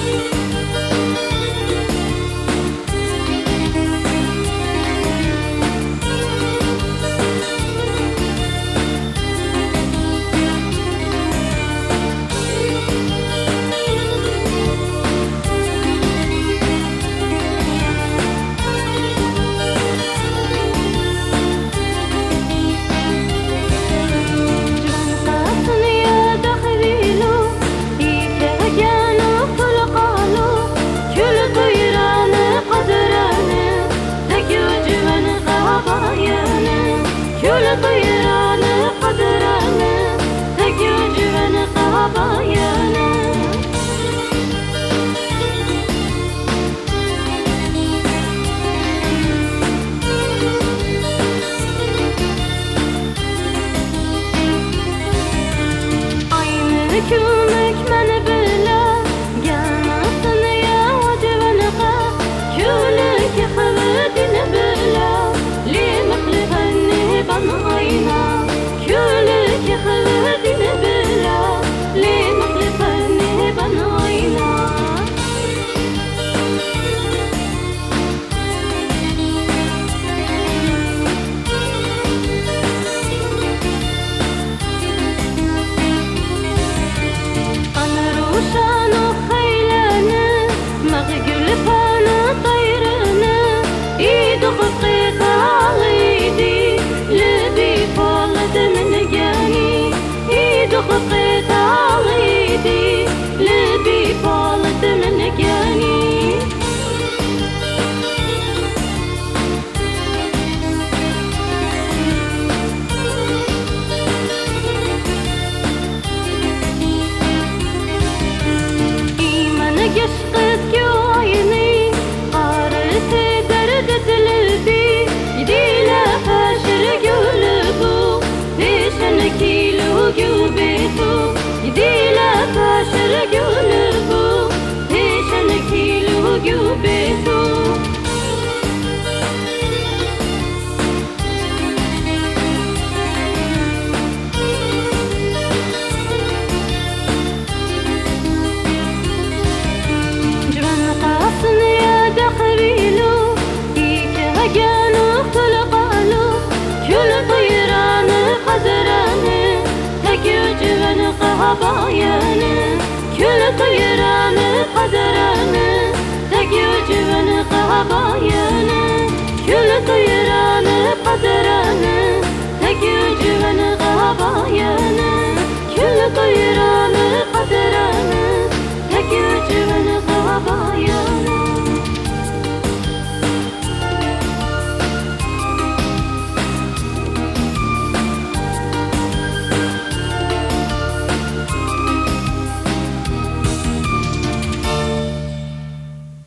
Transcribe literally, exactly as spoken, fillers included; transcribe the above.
Hükümük məni bilə gəlməsin ya vacibənəqə Külük xəvədini bilə Limqli fənni bana ayna Külük xəvədini bilə Limqli fənni bana ayna خطيت عليدي لبي فالت من جاني إيمان قشقت كوعيني قارت درد قلبي يدي لا فاشر قلبو ليش أنا كيلو قلبي يدي لا فاشر قلبو ليش أنا كيلو قلبي جبن قاصن يا دخريلو إيك هجانو خلقالو كل طيران خزراني تكيو جبن قهباياني كل طيران